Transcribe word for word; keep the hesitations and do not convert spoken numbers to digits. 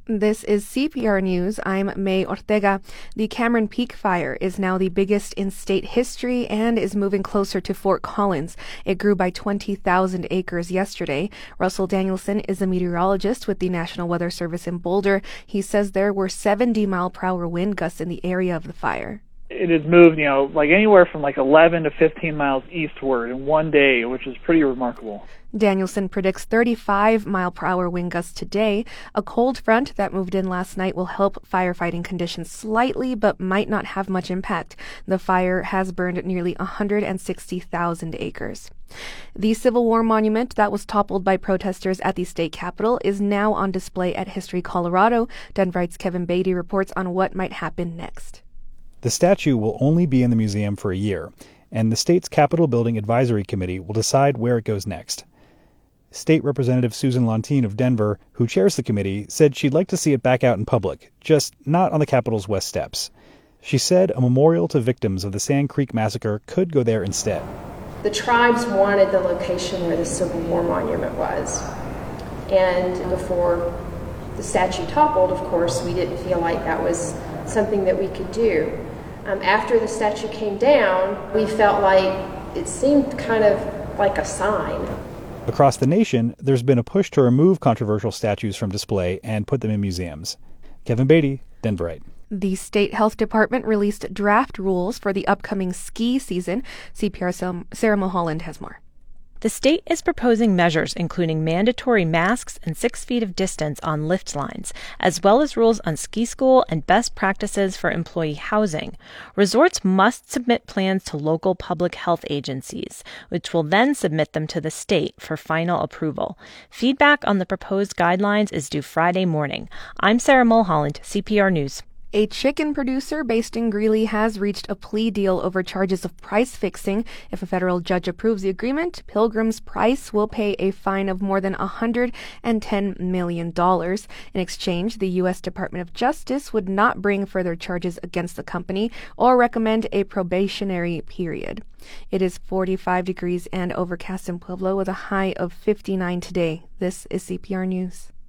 This is C P R News. I'm May Ortega. The Cameron Peak Fire is now the biggest in state history and is moving closer to Fort Collins. It grew by twenty thousand acres yesterday. Russell Danielson is a meteorologist with the National Weather Service in Boulder. He says there were seventy mile per hour wind gusts in the area of the fire. It has moved, you know, like anywhere from like eleven to fifteen miles eastward in one day, which is pretty remarkable. Danielson predicts thirty-five mile per hour wind gusts today. A cold front that moved in last night will help firefighting conditions slightly, but might not have much impact. The fire has burned nearly one hundred sixty thousand acres. The Civil War monument that was toppled by protesters at the state capitol is now on display at History Colorado. Denverite's Kevin Beatty reports on what might happen next. The statue will only be in the museum for a year, and the state's Capitol Building Advisory Committee will decide where it goes next. State Representative Susan Lontine of Denver, who chairs the committee, said she'd like to see it back out in public, just not on the Capitol's west steps. She said a memorial to victims of the Sand Creek Massacre could go there instead. The tribes wanted the location where the Civil War monument was. And before the statue toppled, of course, we didn't feel like that was something that we could do. Um, after the statue came down, we felt like it seemed kind of like a sign. Across the nation, there's been a push to remove controversial statues from display and put them in museums. Kevin Beatty, Denverite. The State Health Department released draft rules for the upcoming ski season. C P R's Sarah Mulholland has more. The state is proposing measures including mandatory masks and six feet of distance on lift lines, as well as rules on ski school and best practices for employee housing. Resorts must submit plans to local public health agencies, which will then submit them to the state for final approval. Feedback on the proposed guidelines is due Friday morning. I'm Sarah Mulholland, C P R News. A chicken producer based in Greeley has reached a plea deal over charges of price fixing. If a federal judge approves the agreement, Pilgrim's Price will pay a fine of more than one hundred ten million dollars. In exchange, the U S Department of Justice would not bring further charges against the company or recommend a probationary period. It is forty-five degrees and overcast in Pueblo with a high of fifty-nine today. This is C P R News.